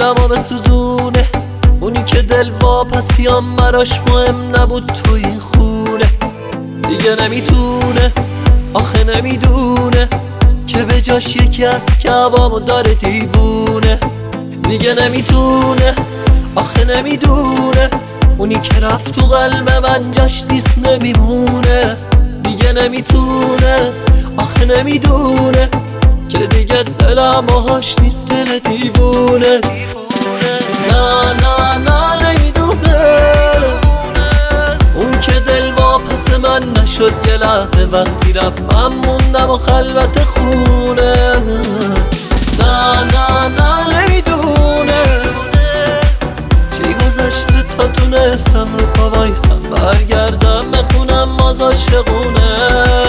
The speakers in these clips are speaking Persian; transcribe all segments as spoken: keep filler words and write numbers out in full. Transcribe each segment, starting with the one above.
دلمو بسوزونه. اونی که دل واپسیام براش مهم نبود تو این خونه. دیگه نمیتونه، آخه نمیدونه که به جاش یکی از کعبامو داره دیوونه. دیگه نمیتونه، آخه نمیدونه اونی که رفت تو قلب من جاش نیست نمیمونه. دیگه نمیتونه، آخه نمیدونه که دیگه دلم آهاش نیست دل دیوونه. نه نه نه نمیدونه اون که دل واپس من نشد یه لحظه وقتی رفت من موندم و خلوت خونه. نه نه نه نمیدونه چی گذشته تا تونستم رو پا وایسم برگردم بخونم باز عاشقونه.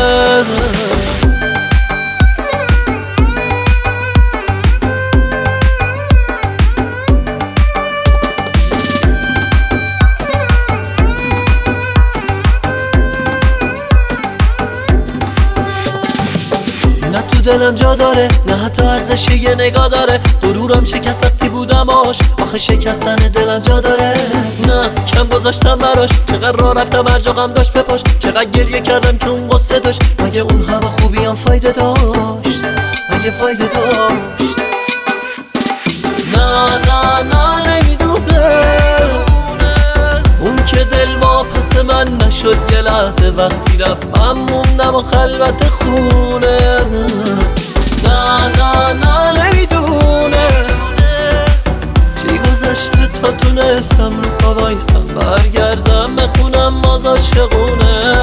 نه تو دلم جا داره، نه حتی ارزش یه نگاه داره. غرورم شکست وقتی بودم آش، آخه شکستن دلم جا داره. نه کم گذاشتم براش، چقدر راه رفتم هر جا غم داشت بپاش. چقدر گریه کردم که اون قصه داشت، مگه اون همه خوبی هم فایده داشت؟ مگه فایده داشت؟ نه نه نه نمیدونه اون که دل واپس من نشد یه لحظه وقتی رفت من موندم و خلوت خونه. نه نه نه نمیدونه چی گذشته تا تونستم رو پا وایسم برگردم بخونم باز عاشقونه.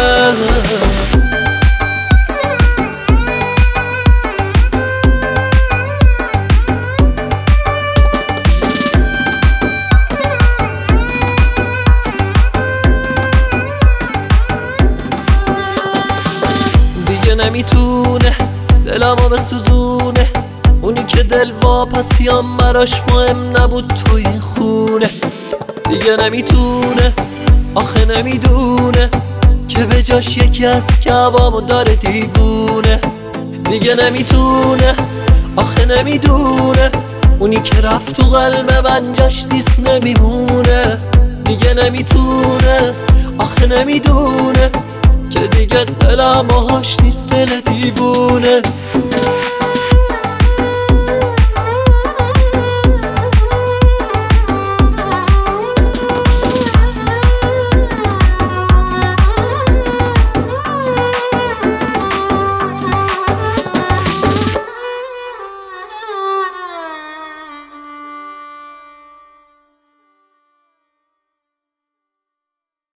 نمیتونه دلمو بسوزونه. اونی که دل واپسیام براش مهم نبود تو این خونه. دیگه نمیتونه، آخه نمیدونه که به جاش یکی از کعبامو داره دیوونه. دیگه نمیتونه، آخه نمیدونه اونی که رفت تو قلب من جاش نیست نمیمونه. دیگه نمیتونه، آخه نمیدونه که دیگه دلم آهاش نیست دل دیوونه.